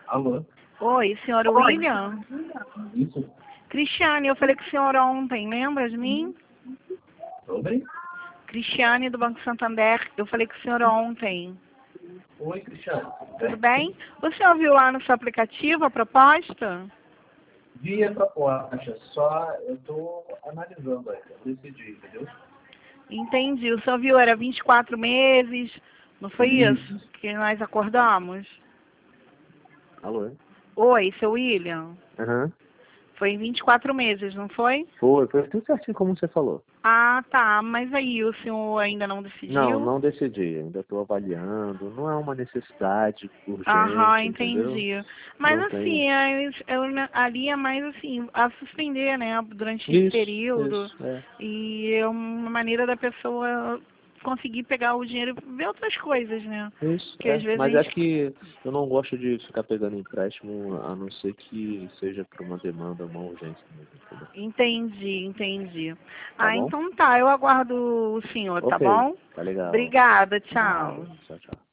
Alô? Oi, senhor William? Isso? Cristiane, eu falei com o senhor ontem, lembra de mim? Sobre? Cristiane, do Banco Santander, eu falei com o senhor ontem. Oi, Cristiano. Tudo bem? O senhor viu lá no seu aplicativo a proposta? Vi a proposta, só eu tô analisando ainda, não decidi, entendeu? Entendi. O senhor viu, era 24 meses, não foi isso Isso. que nós acordamos? Alô? Oi, seu William? Aham. Foi em 24 meses, não foi? Foi tudo certinho como você falou. Ah, tá. Mas aí o senhor ainda não decidiu? Não decidi, ainda estou avaliando, não é uma necessidade Aham, urgente, entendeu? entendi. Mas Não tem. assim, ali é mais assim, a suspender, né, durante esse período. Isso, é. E é uma maneira da pessoa conseguir pegar o dinheiro e ver outras coisas, né? Isso, Porque é. às vezes Mas a é gente... que eu não gosto de ficar pegando empréstimo, a não ser que seja por uma demanda, uma urgência mesmo, entendeu? Entendi. Tá Ah, bom? então tá, eu aguardo o senhor, tá Ok, bom? tá legal. Obrigada, Nada. tchau. Tchau, tchau.